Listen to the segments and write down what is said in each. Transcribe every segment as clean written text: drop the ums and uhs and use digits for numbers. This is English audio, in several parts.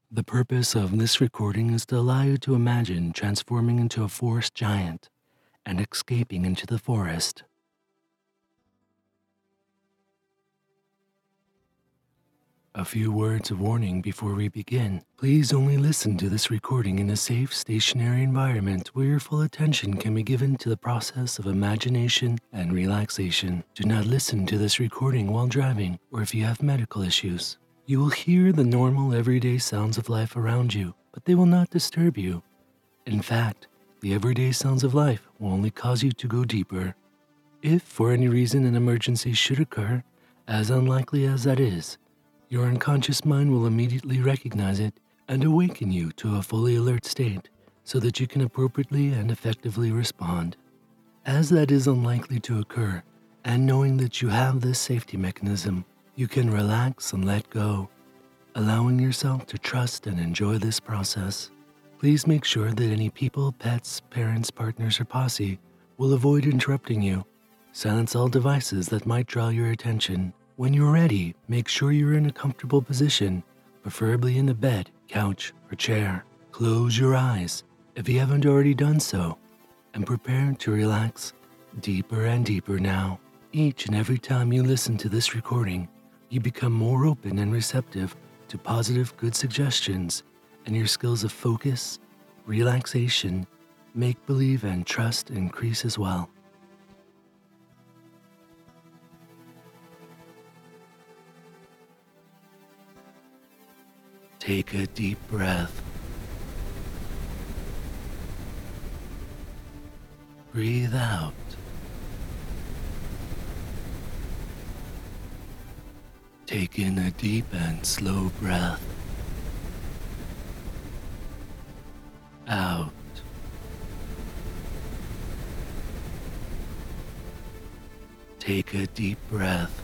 The purpose of this recording is to allow you to imagine transforming into a forest giant and escaping into the forest. A few words of warning before we begin. Please only listen to this recording in a safe, stationary environment where your full attention can be given to the process of imagination and relaxation. Do not listen to this recording while driving or if you have medical issues. You will hear the normal, everyday sounds of life around you, but they will not disturb you. In fact, the everyday sounds of life will only cause you to go deeper. If for any reason an emergency should occur, as unlikely as that is, your unconscious mind will immediately recognize it and awaken you to a fully alert state so that you can appropriately and effectively respond. As that is unlikely to occur, and knowing that you have this safety mechanism, you can relax and let go, allowing yourself to trust and enjoy this process. Please make sure that any people, pets, parents, partners, or posse will avoid interrupting you. Silence all devices that might draw your attention. When you're ready, make sure you're in a comfortable position, preferably in a bed, couch, or chair. Close your eyes if you haven't already done so, and prepare to relax deeper and deeper now. Each and every time you listen to this recording, you become more open and receptive to positive, good suggestions, and your skills of focus, relaxation, make-believe, and trust increase as well. Take a deep breath. Breathe out. Take in a deep and slow breath. Out. Take a deep breath.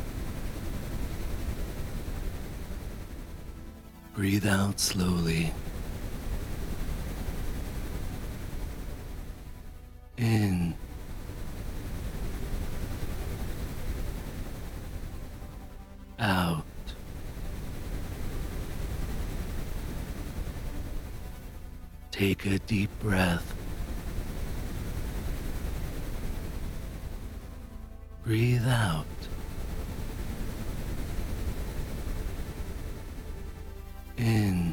Breathe out slowly. In. Out. Take a deep breath. Breathe out. In.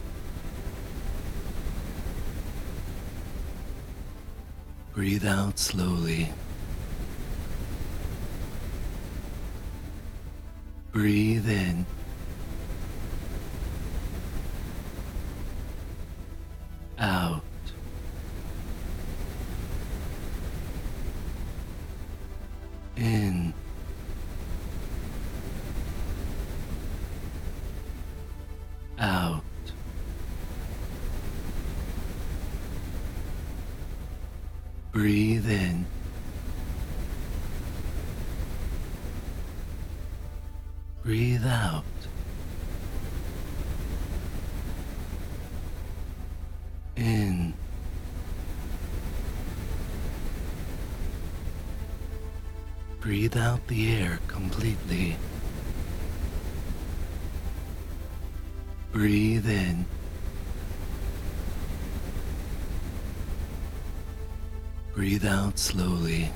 Breathe out slowly. Breathe in. Out. In. Out. Breathe in. Breathe out. In. Breathe out the air completely. Breathe in. Breathe out slowly.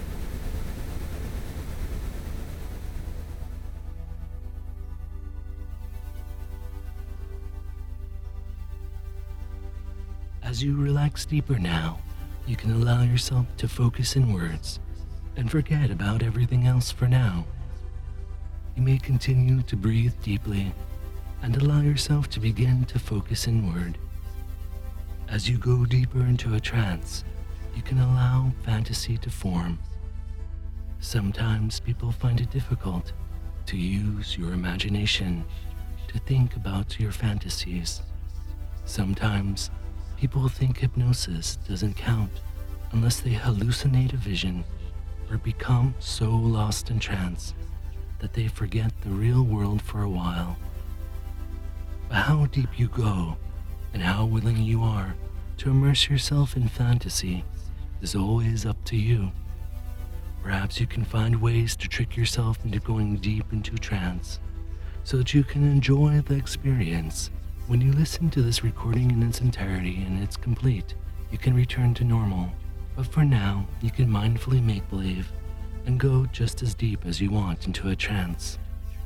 As you relax deeper now, you can allow yourself to focus inwards and forget about everything else for now. You may continue to breathe deeply and allow yourself to begin to focus inward. As you go deeper into a trance, you can allow fantasy to form. Sometimes people find it difficult to use your imagination to think about your fantasies. Sometimes people think hypnosis doesn't count unless they hallucinate a vision or become so lost in trance that they forget the real world for a while. But how deep you go and how willing you are to immerse yourself in fantasy is always up to you. Perhaps you can find ways to trick yourself into going deep into trance so that you can enjoy the experience When you listen to this recording in its entirety and it's complete, you can return to normal. But for now, you can mindfully make believe and go just as deep as you want into a trance.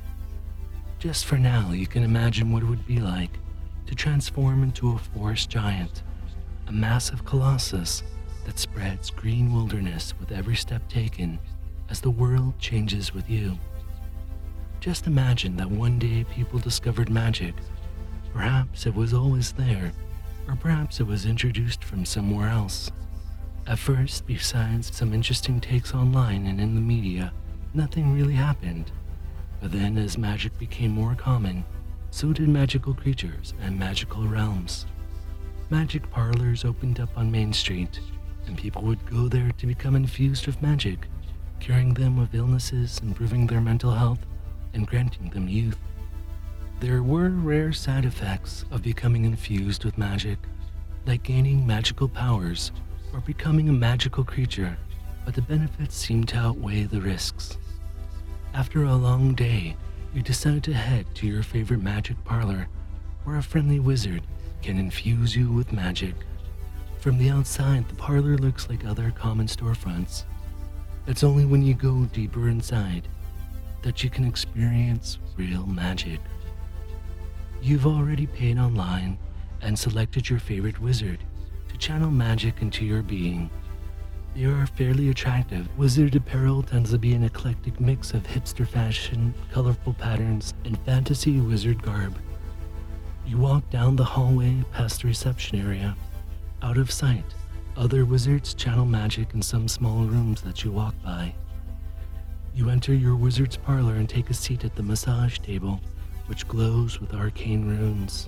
Just for now, you can imagine what it would be like to transform into a forest giant, a massive colossus that spreads green wilderness with every step taken as the world changes with you. Just imagine that one day people discovered magic. Perhaps it was always there, or perhaps it was introduced from somewhere else. At first, besides some interesting takes online and in the media, nothing really happened. But then as magic became more common, so did magical creatures and magical realms. Magic parlors opened up on Main Street, and people would go there to become infused with magic, curing them of illnesses, improving their mental health, and granting them youth. There were rare side effects of becoming infused with magic, like gaining magical powers or becoming a magical creature, but the benefits seemed to outweigh the risks. After a long day, you decide to head to your favorite magic parlor, where a friendly wizard can infuse you with magic. From the outside, the parlor looks like other common storefronts. It's only when you go deeper inside that you can experience real magic. You've already paid online and selected your favorite wizard to channel magic into your being. They are fairly attractive. Wizard apparel tends to be an eclectic mix of hipster fashion, colorful patterns, and fantasy wizard garb. You walk down the hallway past the reception area. Out of sight, other wizards channel magic in some small rooms that you walk by. You enter your wizard's parlor and take a seat at the massage table, which glows with arcane runes.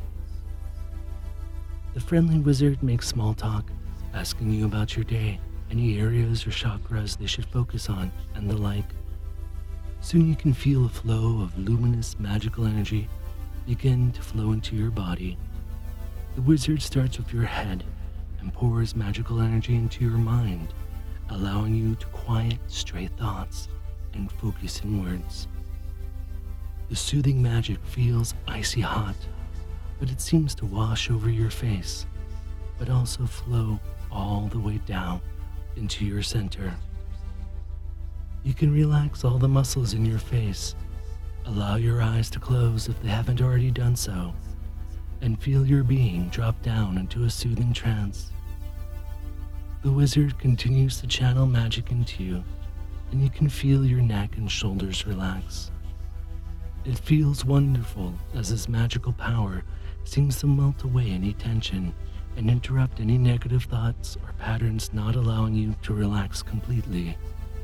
The friendly wizard makes small talk, asking you about your day, any areas or chakras they should focus on, and the like. Soon you can feel a flow of luminous magical energy begin to flow into your body. The wizard starts with your head and pours magical energy into your mind, allowing you to quiet stray thoughts and focus inwards. The soothing magic feels icy hot, but it seems to wash over your face, but also flow all the way down into your center. You can relax all the muscles in your face, allow your eyes to close if they haven't already done so, and feel your being drop down into a soothing trance. The wizard continues to channel magic into you, and you can feel your neck and shoulders relax. It feels wonderful as this magical power seems to melt away any tension and interrupt any negative thoughts or patterns not allowing you to relax completely.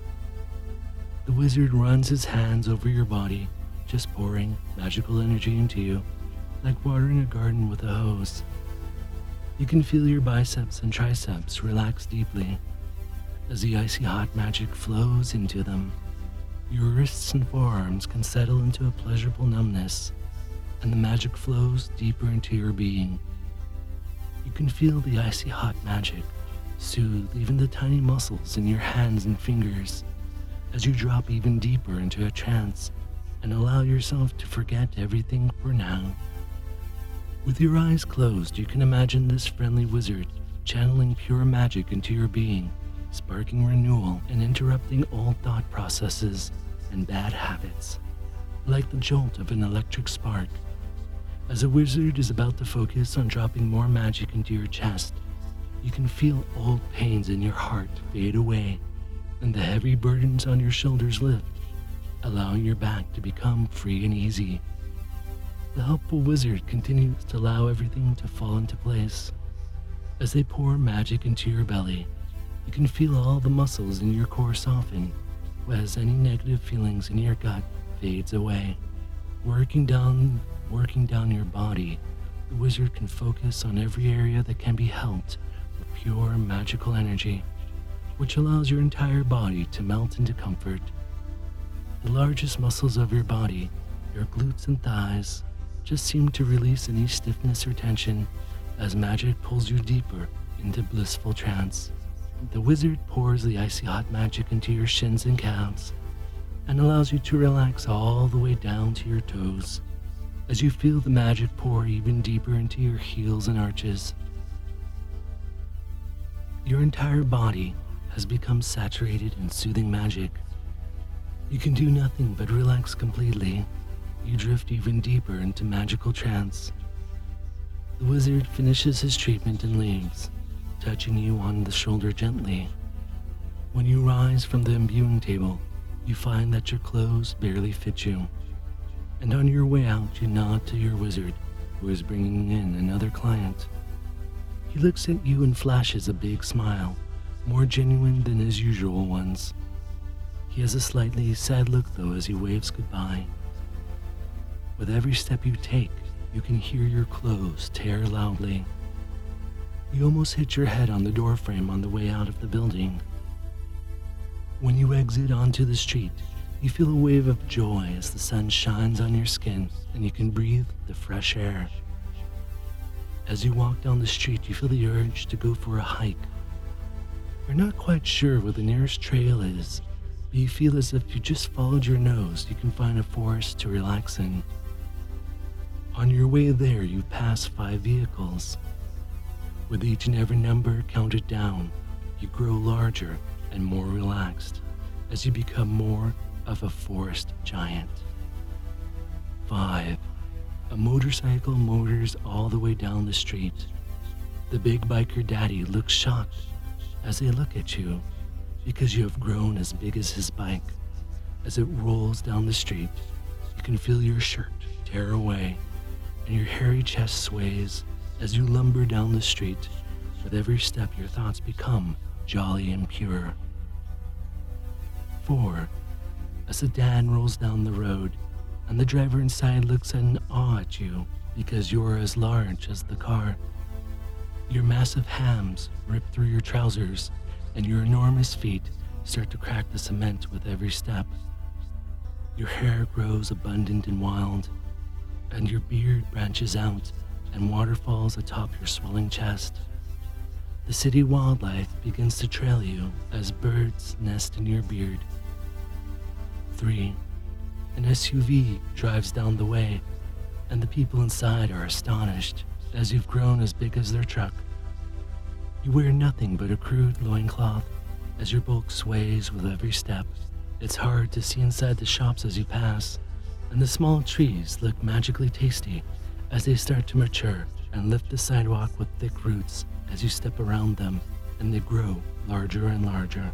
The wizard runs his hands over your body, just pouring magical energy into you, like watering a garden with a hose. You can feel your biceps and triceps relax deeply as the icy hot magic flows into them. Your wrists and forearms can settle into a pleasurable numbness, and the magic flows deeper into your being. You can feel the icy hot magic soothe even the tiny muscles in your hands and fingers as you drop even deeper into a trance and allow yourself to forget everything for now. With your eyes closed, you can imagine this friendly wizard channeling pure magic into your being, sparking renewal and interrupting old thought processes and bad habits, like the jolt of an electric spark. As a wizard is about to focus on dropping more magic into your chest, you can feel old pains in your heart fade away and the heavy burdens on your shoulders lift, allowing your back to become free and easy. The helpful wizard continues to allow everything to fall into place. As they pour magic into your belly, you can feel all the muscles in your core soften, as any negative feelings in your gut fades away. Working down your body, the wizard can focus on every area that can be helped with pure magical energy, which allows your entire body to melt into comfort. The largest muscles of your body, your glutes and thighs, just seem to release any stiffness or tension as magic pulls you deeper into blissful trance. The wizard pours the icy hot magic into your shins and calves and allows you to relax all the way down to your toes. as you feel the magic pour even deeper into your heels and arches. Your entire body has become saturated in soothing magic. You can do nothing but relax completely. You drift even deeper into magical trance. The wizard finishes his treatment and leaves, touching you on the shoulder gently. When you rise from the imbuing table, you find that your clothes barely fit you. And on your way out, you nod to your wizard, who is bringing in another client. He looks at you and flashes a big smile, more genuine than his usual ones. He has a slightly sad look though as he waves goodbye. With every step you take, you can hear your clothes tear loudly. You almost hit your head on the doorframe on the way out of the building. When you exit onto the street, you feel a wave of joy as the sun shines on your skin and you can breathe the fresh air. As you walk down the street, you feel the urge to go for a hike. You're not quite sure where the nearest trail is, but you feel as if you just followed your nose, you can find a forest to relax in. On your way there, you pass 5 vehicles. With each and every number counted down, you grow larger and more relaxed as you become more of a forest giant. 5. A motorcycle motors all the way down the street. The big biker daddy looks shocked as they look at you because you have grown as big as his bike. As it rolls down the street, you can feel your shirt tear away and your hairy chest sways as you lumber down the street. With every step, your thoughts become jolly and pure. 4. A sedan rolls down the road, and the driver inside looks in awe at you because you're as large as the car. Your massive hams rip through your trousers, and your enormous feet start to crack the cement with every step. Your hair grows abundant and wild, and your beard branches out and waterfalls atop your swelling chest. The city wildlife begins to trail you as birds nest in your beard. 3. An SUV drives down the way, and the people inside are astonished as you've grown as big as their truck. You wear nothing but a crude loincloth as your bulk sways with every step. It's hard to see inside the shops as you pass, and the small trees look magically tasty as they start to mature and lift the sidewalk with thick roots as you step around them, and they grow larger and larger.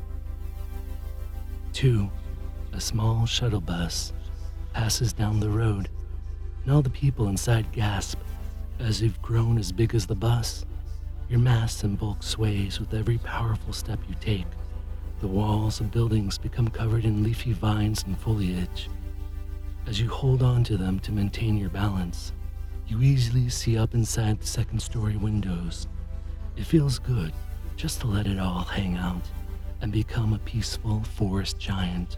2. A small shuttle bus passes down the road, and all the people inside gasp as you've grown as big as the bus. Your mass and bulk sways with every powerful step you take. The walls of buildings become covered in leafy vines and foliage. As you hold on to them to maintain your balance, you easily see up inside the second-story windows. It feels good just to let it all hang out and become a peaceful forest giant.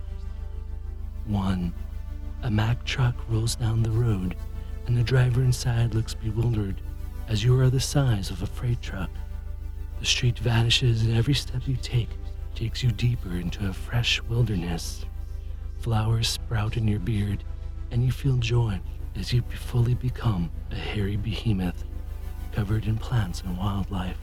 1. A Mack truck rolls down the road, and the driver inside looks bewildered as you are the size of a freight truck. The street vanishes, and every step you take takes you deeper into a fresh wilderness. Flowers sprout in your beard, and you feel joy as you fully become a hairy behemoth covered in plants and wildlife.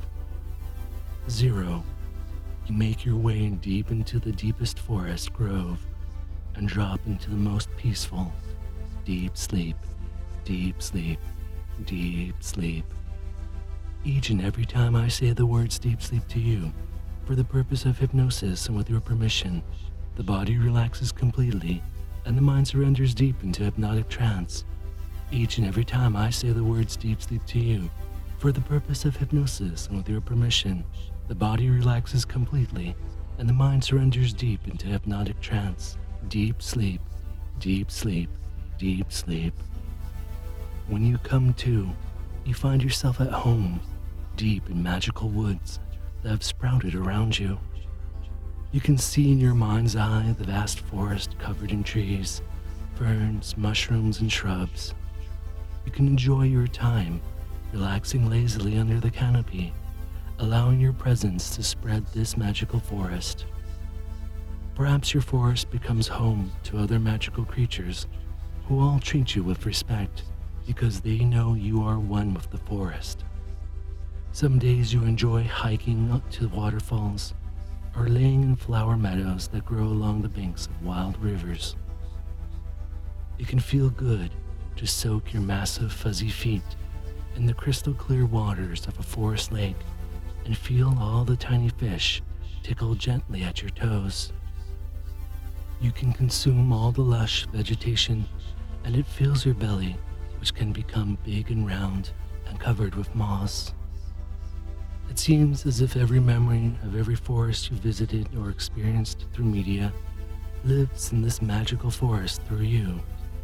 0. You make your way deep into the deepest forest grove and drop into the most peaceful, deep sleep, deep sleep, deep sleep. Each and every time I say the words deep sleep to you, for the purpose of hypnosis and with your permission, the body relaxes completely and the mind surrenders deep into hypnotic trance. Each and every time I say the words deep sleep to you, for the purpose of hypnosis and with your permission, the body relaxes completely and the mind surrenders deep into hypnotic trance. Deep sleep, deep sleep, deep sleep. When you come to, you find yourself at home, deep in magical woods that have sprouted around you. You can see in your mind's eye the vast forest covered in trees, ferns, mushrooms, and shrubs. You can enjoy your time, relaxing lazily under the canopy, allowing your presence to spread this magical forest. Perhaps your forest becomes home to other magical creatures who all treat you with respect because they know you are one with the forest. Some days you enjoy hiking up to waterfalls or laying in flower meadows that grow along the banks of wild rivers. It can feel good to soak your massive fuzzy feet in the crystal clear waters of a forest lake and feel all the tiny fish tickle gently at your toes. You can consume all the lush vegetation and it fills your belly, which can become big and round and covered with moss. It seems as if every memory of every forest you visited or experienced through media lives in this magical forest through you.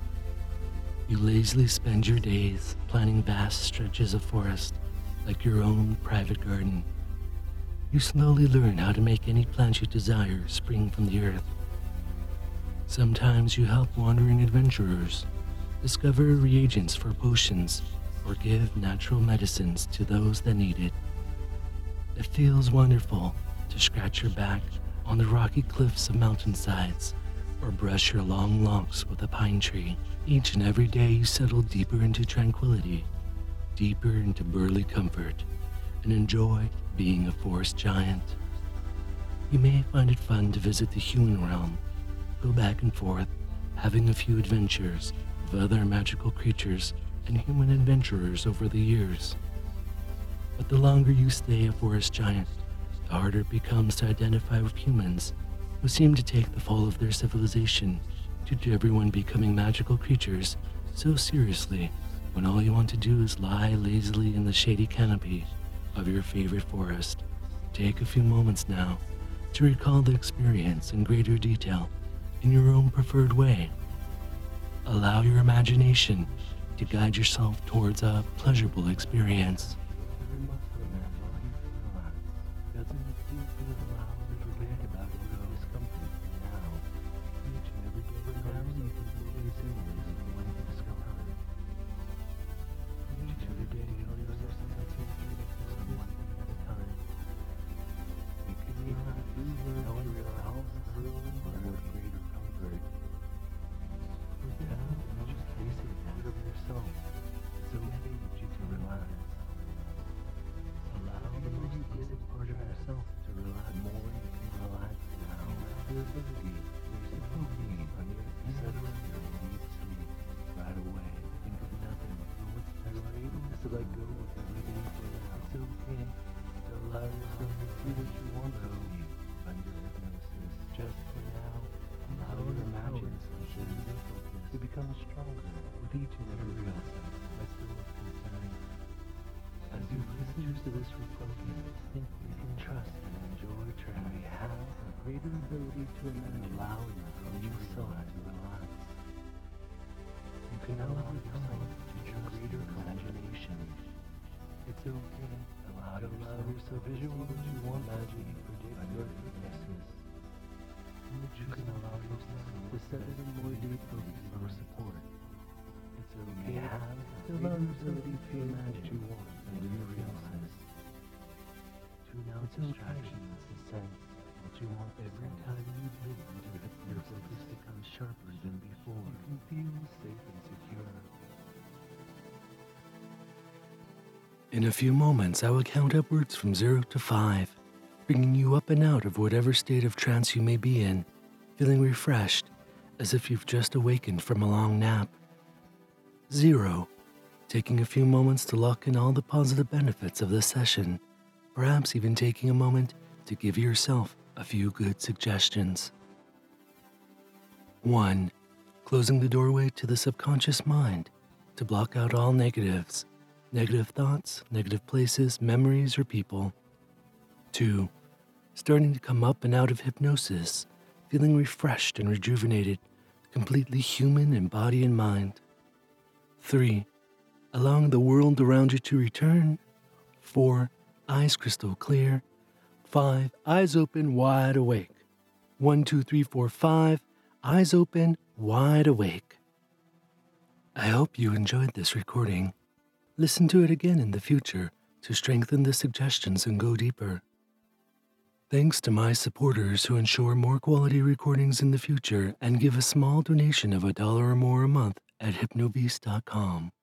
You lazily spend your days planning vast stretches of forest like your own private garden. You slowly learn how to make any plant you desire spring from the earth. Sometimes you help wandering adventurers discover reagents for potions or give natural medicines to those that need it. It feels wonderful to scratch your back on the rocky cliffs of mountainsides or brush your long locks with a pine tree. Each and every day you settle deeper into tranquility, deeper into burly comfort, and enjoy being a forest giant. You may find it fun to visit the human realm, go back and forth, having a few adventures with other magical creatures and human adventurers over the years. But the longer you stay a forest giant, the harder it becomes to identify with humans who seem to take the fall of their civilization due to everyone becoming magical creatures so seriously when all you want to do is lie lazily in the shady canopy of your favorite forest. Take a few moments now to recall the experience in greater detail in your own preferred way. Allow your imagination to guide yourself towards a pleasurable experience. To become stronger with each and every breath. As you listen to this recording, simply trust and enjoy trying. We have a greater ability to imagine, allow yourself to relax. You can allow yourself to your greater imagination. It's okay. Allow yourself to visualize what you want magic predict your weaknesses. You can allow yourself to set it in more deeply for support. It's okay to allow yourself to feel magic you want and you realize. Tune out distractions and sense what you want every time you live into it. Your focus becomes sharper than before. You can feel safe and secure. In a few moments, I will count upwards from 0 to 5. Bringing you up and out of whatever state of trance you may be in, feeling refreshed, as if you've just awakened from a long nap. 0, taking a few moments to lock in all the positive benefits of this session, perhaps even taking a moment to give yourself a few good suggestions. 1, closing the doorway to the subconscious mind to block out all negatives, negative thoughts, negative places, memories, or people. 2, starting to come up and out of hypnosis, feeling refreshed and rejuvenated, completely human in body and mind. 3, allowing the world around you to return. 4, eyes crystal clear. 5, eyes open, wide awake. 1, 2, 3, 4, 5, eyes open, wide awake. I hope you enjoyed this recording. Listen to it again in the future to strengthen the suggestions and go deeper. Thanks to my supporters who ensure more quality recordings in the future and give a small donation of $1 or more a month at hypnobeast.com.